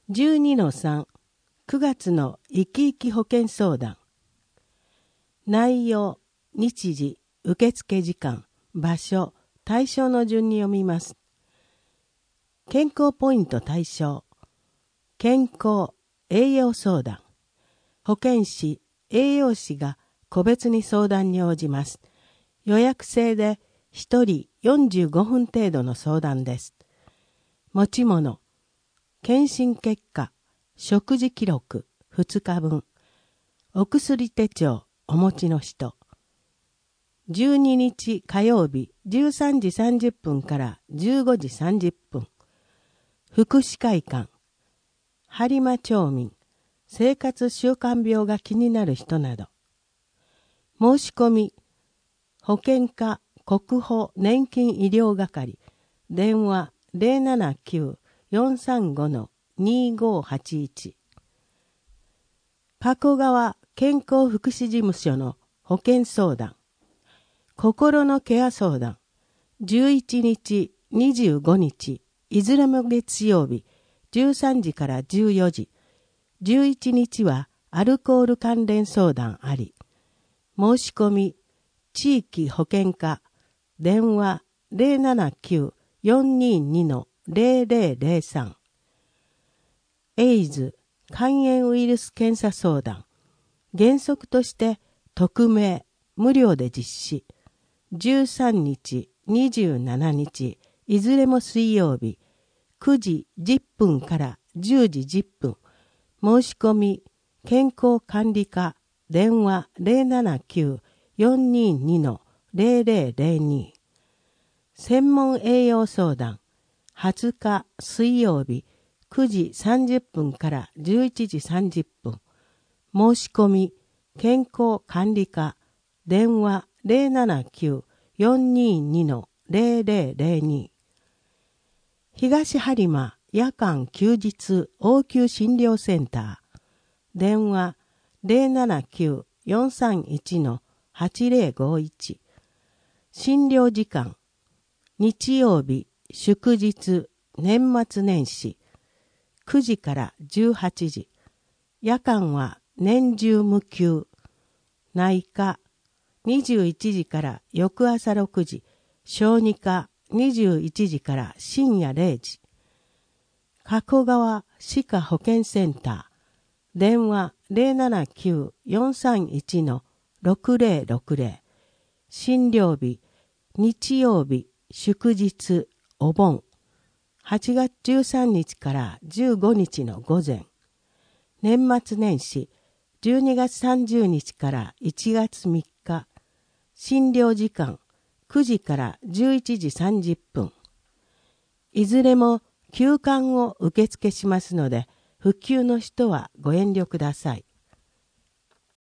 12-3 9月の生き生き保険相談。内容、日時、受付時間、場所、対象の順に読みます。健康ポイント対象。健康、栄養相談。保健師、栄養士が個別に相談に応じます。予約制で1人45分程度の相談です。持ち物、検診結果、食事記録2日分、お薬手帳お持ちの人。12日火曜日13時30分から15時30分。福祉会館、播磨町民、生活習慣病が気になる人など。申し込み、保険課国保年金医療係、電話079-435-2581。加古川健康福祉事務所の保健相談。心のケア相談。11日、25日、いずれも月曜日、13時から14時。11日はアルコール関連相談あり。申し込み、地域保健課、電話079-422-0003。エイズ、肝炎ウイルス検査相談。原則として匿名、無料で実施。13日、27日、いずれも水曜日、9時10分から10時10分。申し込み、健康管理課、電話079-422-0002。専門栄養相談、20日水曜日、9時30分から11時30分。申し込み、健康管理課、電話079-422-0002。東播磨夜間休日応急診療センター。電話079-431-8051。診療時間。日曜日、祝日、年末年始。9時から18時。夜間は年中無休。内科。21時から翌朝6時。小児科。21時から深夜0時。加古川歯科保健センター。電話079-431-6060。診療日、日曜日、祝日、お盆。8月13日から15日の午前。年末年始、12月30日から1月3日。診療時間、9時から11時30分。いずれも休館を受付しますので、復旧の人はご遠慮ください。